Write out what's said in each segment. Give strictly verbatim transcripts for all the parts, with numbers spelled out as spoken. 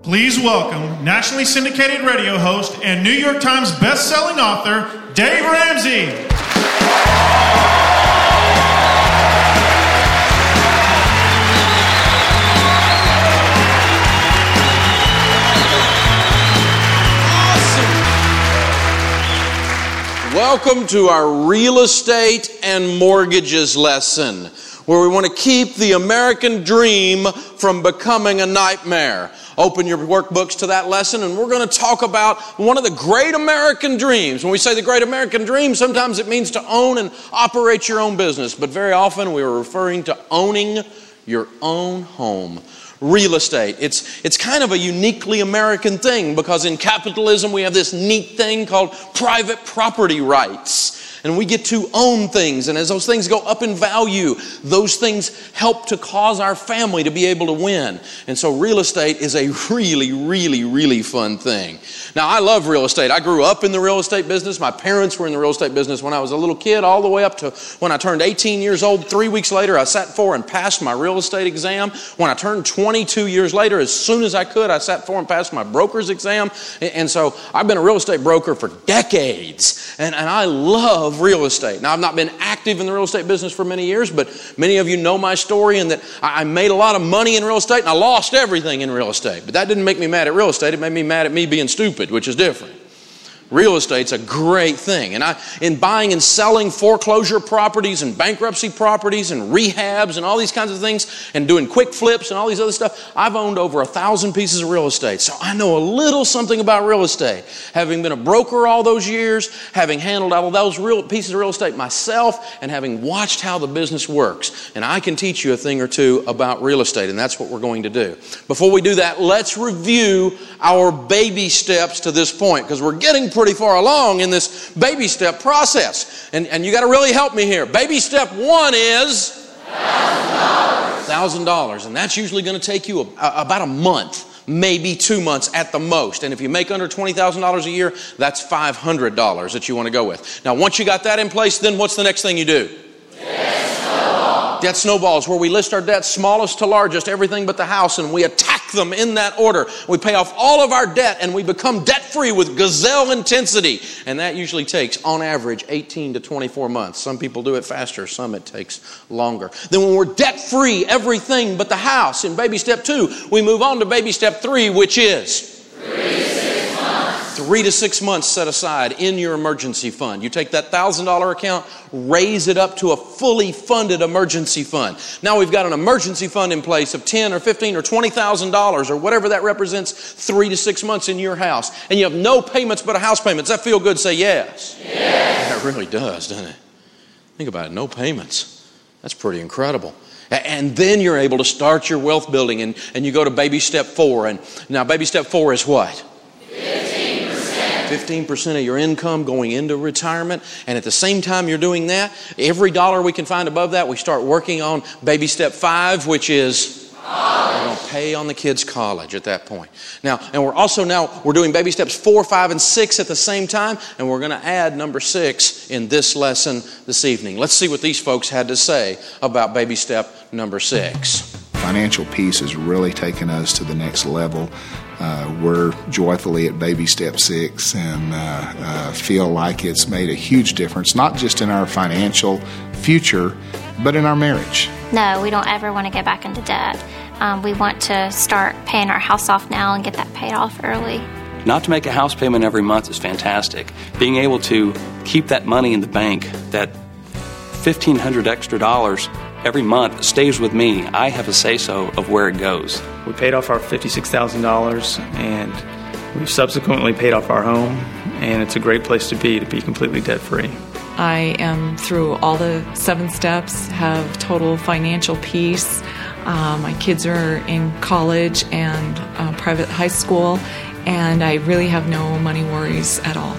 Please welcome nationally syndicated radio host and New York Times best-selling author, Dave Ramsey. Awesome. Welcome to our real estate and mortgages lesson, where we want to keep the American dream from becoming a nightmare. Open your workbooks to that lesson, and we're going to talk about one of the great American dreams. When we say the great American dream, sometimes it means to own and operate your own business, but very often we are referring to owning your own home. Real estate. It's, it's kind of a uniquely American thing, because in capitalism we have this neat thing called private property rights. And we get to own things, and as those things go up in value, those things help to cause our family to be able to win. And so real estate is a really, really, really fun thing. Now, I love real estate. I grew up in the real estate business. My parents were in the real estate business when I was a little kid, all the way up to when I turned eighteen years old. Three weeks later, I sat for and passed my real estate exam. When I turned twenty-two years later, as soon as I could, I sat for and passed my broker's exam. And so I've been a real estate broker for decades, and, and I love real estate. Now, I've not been active in the real estate business for many years, but many of you know my story, and that I made a lot of money in real estate and I lost everything in real estate. But that didn't make me mad at real estate. It made me mad at me being stupid, which is different. Real estate's a great thing. And I, in buying and selling foreclosure properties and bankruptcy properties and rehabs and all these kinds of things, and doing quick flips and all these other stuff, I've owned over a thousand pieces of real estate. So I know a little something about real estate. Having been a broker all those years, having handled all of those real pieces of real estate myself, and having watched how the business works. And I can teach you a thing or two about real estate, and that's what we're going to do. Before we do that, let's review our baby steps to this point, because we're getting pretty far along in this baby step process. And, and you got to really help me here. Baby step one is one thousand dollars. one thousand dollars. And that's usually going to take you a, a, about a month, maybe two months at the most. And if you make under twenty thousand dollars a year, that's five hundred dollars that you want to go with. Now, once you got that in place, then what's the next thing you do? Debt snowball. Debt snowballs, where we list our debts smallest to largest, everything but the house, and we attack them in that order. We pay off all of our debt, and we become debt-free with gazelle intensity. And that usually takes, on average, eighteen to twenty-four months. Some people do it faster, some it takes longer. Then when we're debt-free, everything but the house, in baby step two, we move on to baby step three, which is three to six months. Three to six months set aside in your emergency fund. You take that one thousand dollars account, raise it up to a fully funded emergency fund. Now we've got an emergency fund in place of ten or fifteen or twenty thousand dollars, or whatever that represents, three to six months in your house. And you have no payments but a house payment. Does that feel good? Say yes. Yes. That really does, doesn't it? Think about it. No payments. That's pretty incredible. And then you're able to start your wealth building, and, and you go to baby step four. And now baby step four is what? fifteen percent. fifteen percent of your income going into retirement. And at the same time you're doing that, every dollar we can find above that, we start working on baby step five, which is college. We're going to pay on the kids' college at that point. Now, and we're also now, we're doing baby steps four, five, and six at the same time, and we're going to add number six in this lesson this evening. Let's see what these folks had to say about baby step number six. Financial peace has really taken us to the next level. Uh, we're joyfully at baby step six, and uh, uh, feel like it's made a huge difference, not just in our financial future, but in our marriage. No, we don't ever want to get back into debt. Um, we want to start paying our house off now and get that paid off early. Not to make a house payment every month is fantastic. Being able to keep that money in the bank, that fifteen hundred dollars extra dollars every month stays with me. I have a say-so of where it goes. We paid off our fifty-six thousand dollars, and we've subsequently paid off our home, and it's a great place to be, to be completely debt-free. I am through all the seven steps, have total financial peace. Uh, my kids are in college and uh, private high school, and I really have no money worries at all.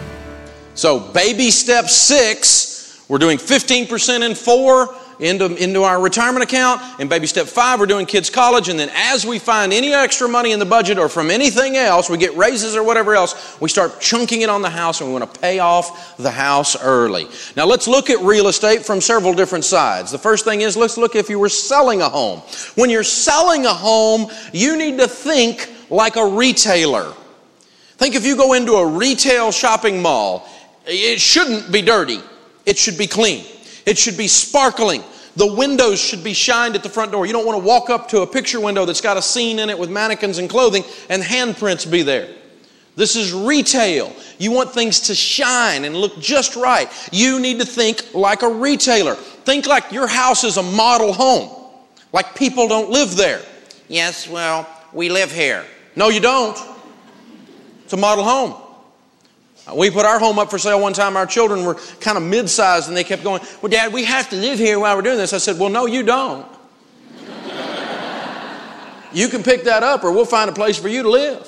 So baby step six, we're doing fifteen percent in four, Into, into our retirement account. In baby step five, we're doing kids' college. And then as we find any extra money in the budget or from anything else, we get raises or whatever else, we start chunking it on the house, and we want to pay off the house early. Now let's look at real estate from several different sides. The first thing is, let's look if you were selling a home. When you're selling a home, you need to think like a retailer. Think if you go into a retail shopping mall, it shouldn't be dirty. It should be clean. It should be sparkling. The windows should be shined at the front door. You don't want to walk up to a picture window that's got a scene in it with mannequins and clothing and handprints be there. This is retail. You want things to shine and look just right. You need to think like a retailer. Think like your house is a model home. Like people don't live there. Yes, well, we live here. No, you don't. It's a model home. We put our home up for sale one time. Our children were kind of mid-sized and they kept going, well, Dad, we have to live here while we're doing this. I said, well, no, you don't. You can pick that up or we'll find a place for you to live.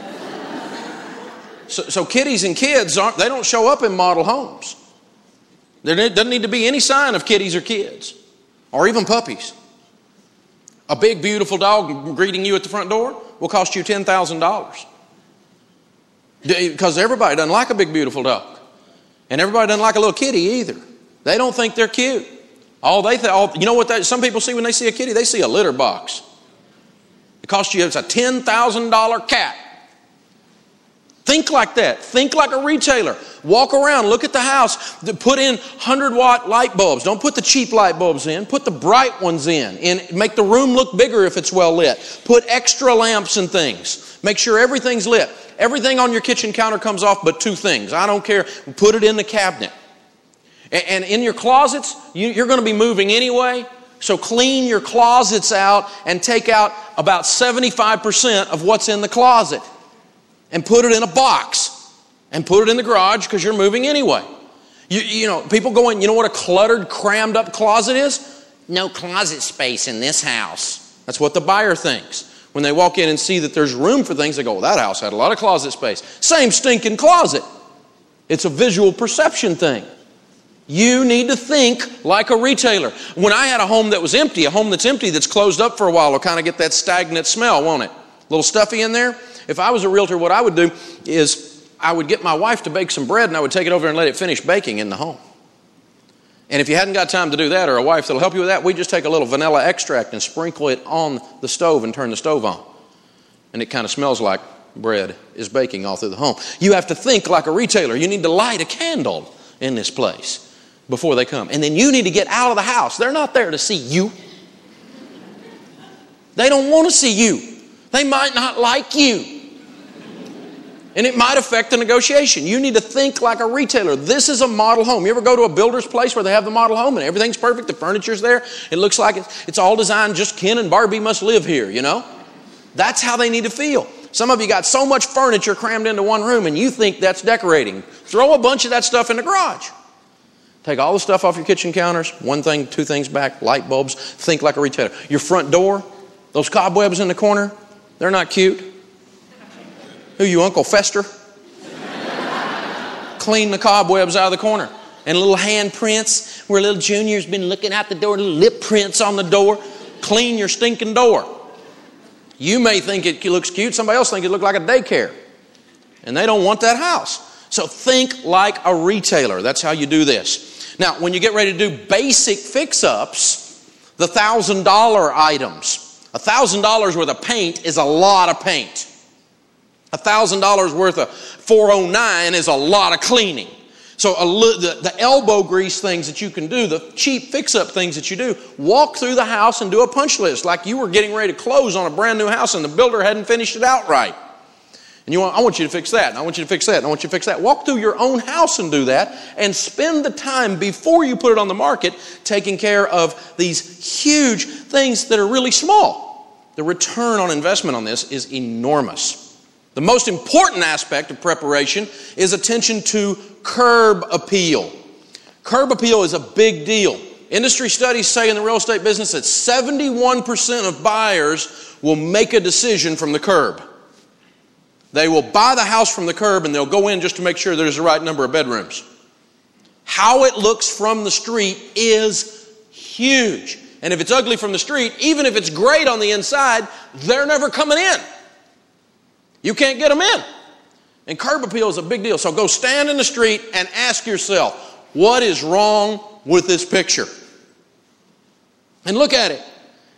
So, so kiddies and kids, aren't they don't show up in model homes. There doesn't need to be any sign of kiddies or kids or even puppies. A big, beautiful dog greeting you at the front door will cost you ten thousand dollars. Because everybody doesn't like a big, beautiful dog. And everybody doesn't like a little kitty either. They don't think they're cute. All they th- all, you know what they, some people see when they see a kitty? They see a litter box. It costs you, it's a ten thousand dollars cat. Think like that. Think like a retailer. Walk around, look at the house. Put in one hundred watt light bulbs. Don't put the cheap light bulbs in. Put the bright ones in. And make the room look bigger if it's well lit. Put extra lamps and things. Make sure everything's lit. Everything on your kitchen counter comes off but two things. I don't care. Put it in the cabinet. And in your closets, you're going to be moving anyway. So clean your closets out and take out about seventy-five percent of what's in the closet. And put it in a box. And put it in the garage because you're moving anyway. You, you know, people going, you know what a cluttered, crammed up closet is? No closet space in this house. That's what the buyer thinks. When they walk in and see that there's room for things, they go, well, that house had a lot of closet space. Same stinking closet. It's a visual perception thing. You need to think like a retailer. When I had a home that was empty, a home that's empty that's closed up for a while will kind of get that stagnant smell, won't it? A little stuffy in there. If I was a realtor, what I would do is I would get my wife to bake some bread and I would take it over and let it finish baking in the home. And if you hadn't got time to do that or a wife that'll help you with that, we just take a little vanilla extract and sprinkle it on the stove and turn the stove on. And it kind of smells like bread is baking all through the home. You have to think like a retailer. You need to light a candle in this place before they come. And then you need to get out of the house. They're not there to see you. They don't want to see you. They might not like you. And it might affect the negotiation. You need to think like a retailer. This is a model home. You ever go to a builder's place where they have the model home and everything's perfect, the furniture's there, it looks like it's, it's all designed, just Ken and Barbie must live here, you know? That's how they need to feel. Some of you got so much furniture crammed into one room and you think that's decorating. Throw a bunch of that stuff in the garage. Take all the stuff off your kitchen counters, one thing, two things back, light bulbs, think like a retailer. Your front door, those cobwebs in the corner, they're not cute. Who, you, Uncle Fester? Clean the cobwebs out of the corner. And little hand prints where little Junior's been looking out the door, little lip prints on the door. Clean your stinking door. You may think it looks cute. Somebody else thinks it looks like a daycare. And they don't want that house. So think like a retailer. That's how you do this. Now, when you get ready to do basic fix-ups, the one thousand dollars items. one thousand dollars worth of paint is a lot of paint. one thousand dollars worth of four oh nine is a lot of cleaning. So a li- the, the elbow grease things that you can do, the cheap fix-up things that you do, walk through the house and do a punch list like you were getting ready to close on a brand new house and the builder hadn't finished it out right. And you want, I want you to fix that, and I want you to fix that, and I want you to fix that. Walk through your own house and do that, and spend the time before you put it on the market taking care of these huge things that are really small. The return on investment on this is enormous. The most important aspect of preparation is attention to curb appeal. Curb appeal is a big deal. Industry studies say in the real estate business that seventy-one percent of buyers will make a decision from the curb. They will buy the house from the curb and they'll go in just to make sure there's the right number of bedrooms. How it looks from the street is huge. And if it's ugly from the street, even if it's great on the inside, they're never coming in. You can't get them in. And curb appeal is a big deal. So go stand in the street and ask yourself, what is wrong with this picture? And look at it.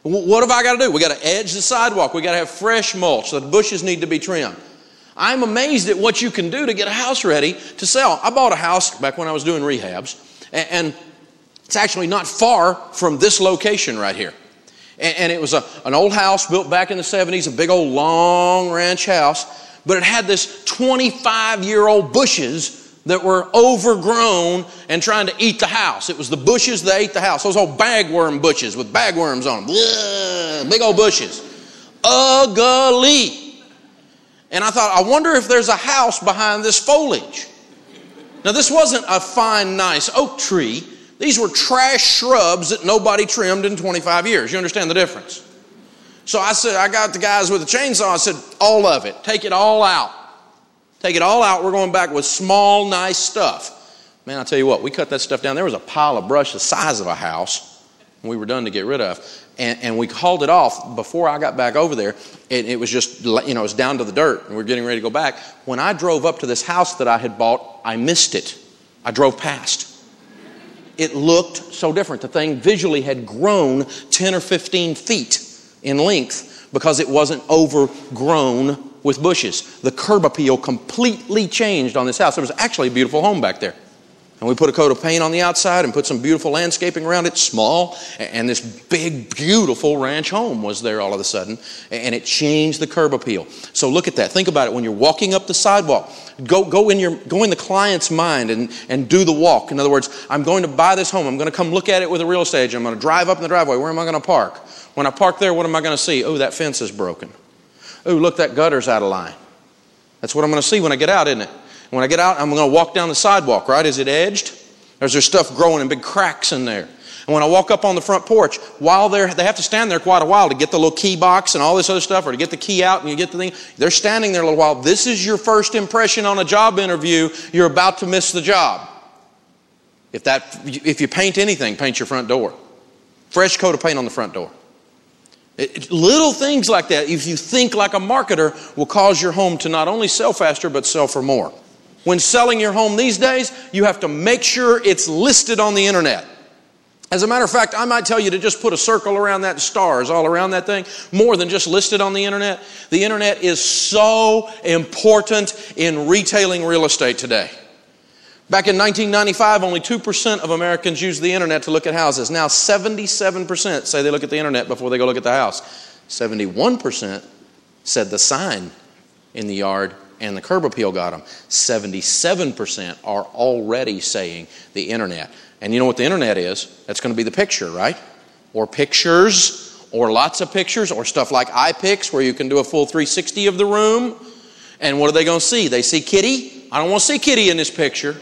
What have I got to do? We got to edge the sidewalk. We got to have fresh mulch. The bushes need to be trimmed. I'm amazed at what you can do to get a house ready to sell. I bought a house back when I was doing rehabs, and it's actually not far from this location right here. And it was a, an old house built back in the seventies, a big old long ranch house, but it had this twenty-five-year-old bushes that were overgrown and trying to eat the house. It was the bushes that ate the house. Those old bagworm bushes with bagworms on them. Ugh, big old bushes. Ugly. And I thought, I wonder if there's a house behind this foliage. Now, this wasn't a fine, nice oak tree. These were trash shrubs that nobody trimmed in twenty-five years. You understand the difference? So I said, I got the guys with the chainsaw. I said, all of it. Take it all out. Take it all out. We're going back with small, nice stuff. Man, I'll tell you what, we cut that stuff down. There was a pile of brush the size of a house we were done to get rid of. And, and we hauled it off before I got back over there. It, it was just, you know, it was down to the dirt, and we were getting ready to go back. When I drove up to this house that I had bought, I missed it. I drove past. It looked so different. The thing visually had grown ten or fifteen feet in length because it wasn't overgrown with bushes. The curb appeal completely changed on this house. There was actually a beautiful home back there. And we put a coat of paint on the outside and put some beautiful landscaping around it, small, and this big, beautiful ranch home was there all of a sudden, and it changed the curb appeal. So look at that. Think about it. When you're walking up the sidewalk, go go in your go in the client's mind and, and do the walk. In other words, I'm going to buy this home. I'm going to come look at it with a real estate agent. I'm going to drive up in the driveway. Where am I going to park? When I park there, what am I going to see? Oh, that fence is broken. Oh, look, that gutter's out of line. That's what I'm going to see when I get out, isn't it? When I get out, I'm going to walk down the sidewalk, right? Is it edged? Or is there stuff growing in big cracks in there? And when I walk up on the front porch, while they're, they have to stand there quite a while to get the little key box and all this other stuff, or to get the key out and you get the thing. They're standing there a little while. This is your first impression on a job interview. You're about to miss the job. If that, if you paint anything, paint your front door. Fresh coat of paint on the front door. It, little things like that, if you think like a marketer, will cause your home to not only sell faster, but sell for more. When selling your home these days, you have to make sure it's listed on the internet. As a matter of fact, I might tell you to just put a circle around that, stars all around that thing, more than just listed on the internet. The internet is so important in retailing real estate today. Back in nineteen ninety-five, only two percent of Americans used the internet to look at houses. Now seventy-seven percent say they look at the internet before they go look at the house. seventy-one percent said the sign in the yard and the curb appeal got them. seventy-seven percent are already saying the internet. And you know what the internet is? That's going to be the picture, right? Or pictures, or lots of pictures, or stuff like iPics where you can do a full three sixty of the room. And what are they going to see? They see Kitty? I don't want to see Kitty in this picture.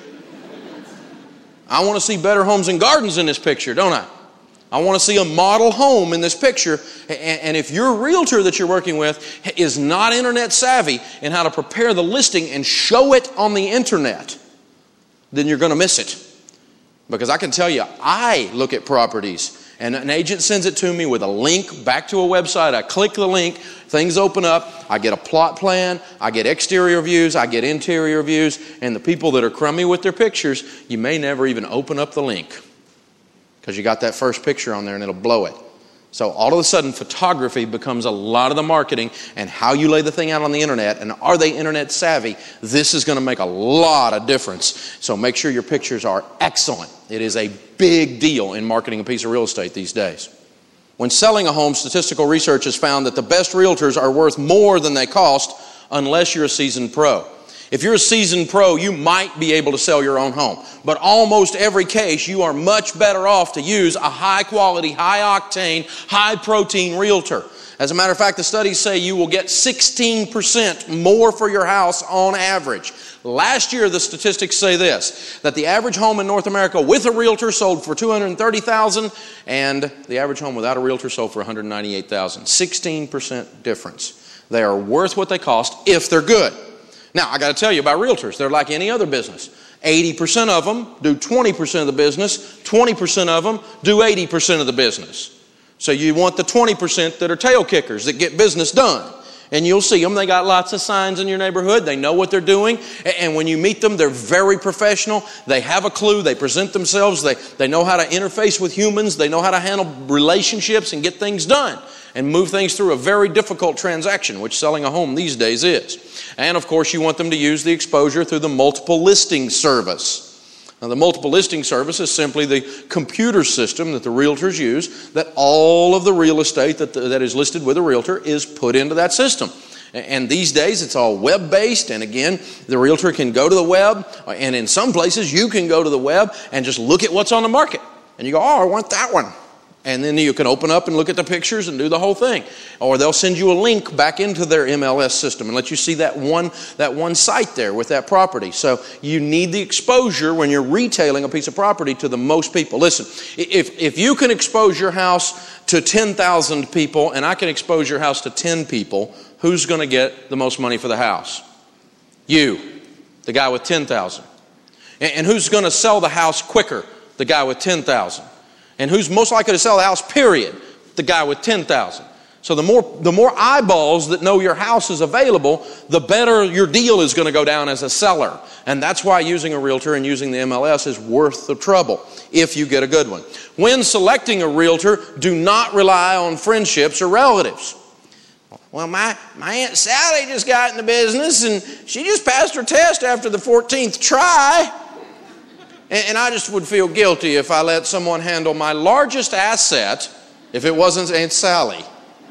I want to see Better Homes and Gardens in this picture, don't I? I want to see a model home in this picture. And if your realtor that you're working with is not internet savvy in how to prepare the listing and show it on the internet, then you're going to miss it. Because I can tell you, I look at properties and an agent sends it to me with a link back to a website. I click the link, things open up, I get a plot plan, I get exterior views, I get interior views, and the people that are crummy with their pictures, you may never even open up the link because you got that first picture on there and it'll blow it. So all of a sudden, photography becomes a lot of the marketing, and how you lay the thing out on the internet, and are they internet savvy? This is going to make a lot of difference. So make sure your pictures are excellent. It is a big deal in marketing a piece of real estate these days. When selling a home, statistical research has found that the best realtors are worth more than they cost unless you're a seasoned pro. If you're a seasoned pro, you might be able to sell your own home. But almost every case, you are much better off to use a high-quality, high-octane, high-protein realtor. As a matter of fact, the studies say you will get sixteen percent more for your house on average. Last year, the statistics say this, that the average home in North America with a realtor sold for two hundred thirty thousand dollars, and the average home without a realtor sold for one hundred ninety-eight thousand dollars. sixteen percent difference. They are worth what they cost if they're good. Now, I got to tell you about realtors. They're like any other business. eighty percent of them do twenty percent of the business. twenty percent of them do eighty percent of the business. So you want the twenty percent that are tail kickers, that get business done. And you'll see them. They got lots of signs in your neighborhood. They know what they're doing. And when you meet them, they're very professional. They have a clue. They present themselves. They, they know how to interface with humans. They know how to handle relationships and get things done and move things through a very difficult transaction, which selling a home these days is. And, of course, you want them to use the exposure through the multiple listing service. Now, the multiple listing service is simply the computer system that the realtors use, that all of the real estate that, that is listed with a realtor is put into that system. And these days, it's all web-based, and again, the realtor can go to the web, and in some places, you can go to the web and just look at what's on the market. And you go, oh, I want that one. And then you can open up and look at the pictures and do the whole thing. Or they'll send you a link back into their M L S system and let you see that one, that one site there with that property. So you need the exposure when you're retailing a piece of property to the most people. Listen, if, if you can expose your house to ten thousand people and I can expose your house to ten people, who's going to get the most money for the house? You, the guy with ten thousand. And, and who's going to sell the house quicker? The guy with ten thousand. And who's most likely to sell the house, period? The guy with ten thousand. So the more, the more eyeballs that know your house is available, the better your deal is going to go down as a seller. And that's why using a realtor and using the M L S is worth the trouble if you get a good one. When selecting a realtor, do not rely on friendships or relatives. Well, my, my Aunt Sally just got in the business and she just passed her test after the fourteenth try. And I just would feel guilty if I let someone handle my largest asset if it wasn't Aunt Sally.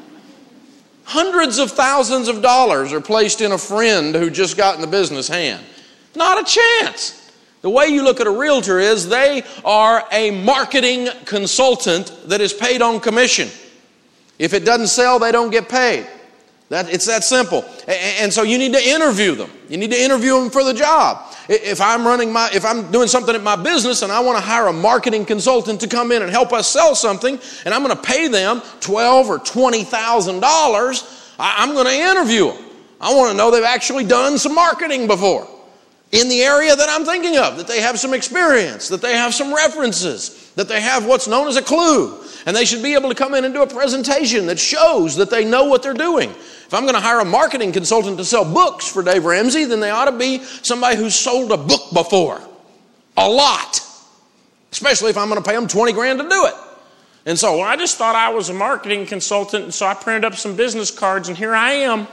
Hundreds of thousands of dollars are placed in a friend who just got in the business hand. Not a chance. The way you look at a realtor is they are a marketing consultant that is paid on commission. If it doesn't sell, they don't get paid. That, it's that simple. And so you need to interview them. You need to interview them for the job. If I'm running my, if I'm doing something at my business and I want to hire a marketing consultant to come in and help us sell something, and I'm going to pay them twelve or twenty thousand dollars, I'm going to interview them. I want to know they've actually done some marketing before in the area that I'm thinking of, that they have some experience, that they have some references, that they have what's known as a clue. And they should be able to come in and do a presentation that shows that they know what they're doing. If I'm going to hire a marketing consultant to sell books for Dave Ramsey, then they ought to be somebody who's sold a book before. A lot. Especially if I'm going to pay them twenty grand to do it. And so, well, I just thought I was a marketing consultant, and so I printed up some business cards, and here I am.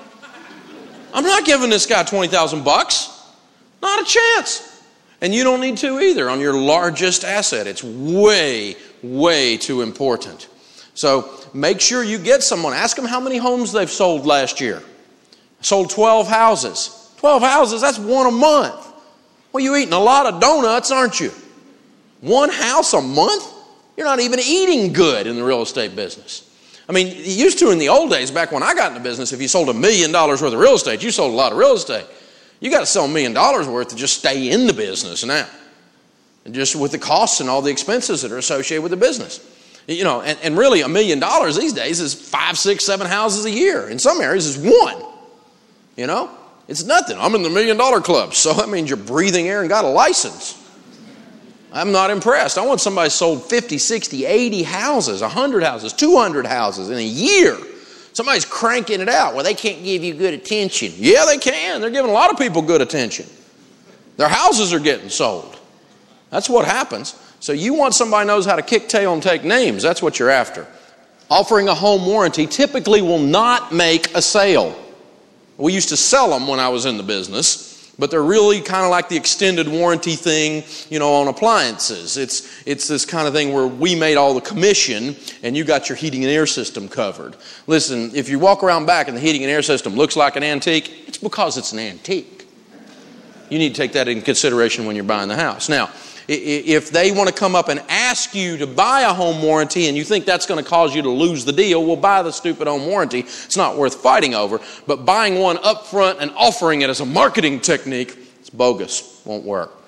I'm not giving this guy twenty thousand bucks. Not a chance. And you don't need to either on your largest asset. It's way, way too important. So make sure you get someone. Ask them how many homes they've sold last year. Sold twelve houses. twelve houses, that's one a month. Well, you're eating a lot of donuts, aren't you? One house a month? You're not even eating good in the real estate business. I mean, you used to in the old days, back when I got in the business, if you sold a million dollars worth of real estate, you sold a lot of real estate. You got to sell a million dollars worth to just stay in the business now. And just with the costs and all the expenses that are associated with the business. You know, and, and really a million dollars these days is five, six, seven houses a year. In some areas is one. You know, it's nothing. I'm in the million dollar club. So that means you're breathing air and got a license. I'm not impressed. I want somebody sold fifty, sixty, eighty houses, one hundred houses, two hundred houses in a year. Somebody's cranking it out. Well, they can't give you good attention. Yeah, they can. They're giving a lot of people good attention. Their houses are getting sold. That's what happens. So you want somebody who knows how to kick tail and take names. That's what you're after. Offering a home warranty typically will not make a sale. We used to sell them when I was in the business, but they're really kind of like the extended warranty thing, you know, on appliances. It's, it's this kind of thing where we made all the commission and you got your heating and air system covered. Listen, if you walk around back and the heating and air system looks like an antique, it's because it's an antique. You need to take that into consideration when you're buying the house. Now, if they want to come up and ask you to buy a home warranty and you think that's going to cause you to lose the deal, well, buy the stupid home warranty. It's not worth fighting over. But buying one up front and offering it as a marketing technique, it's bogus. Won't work.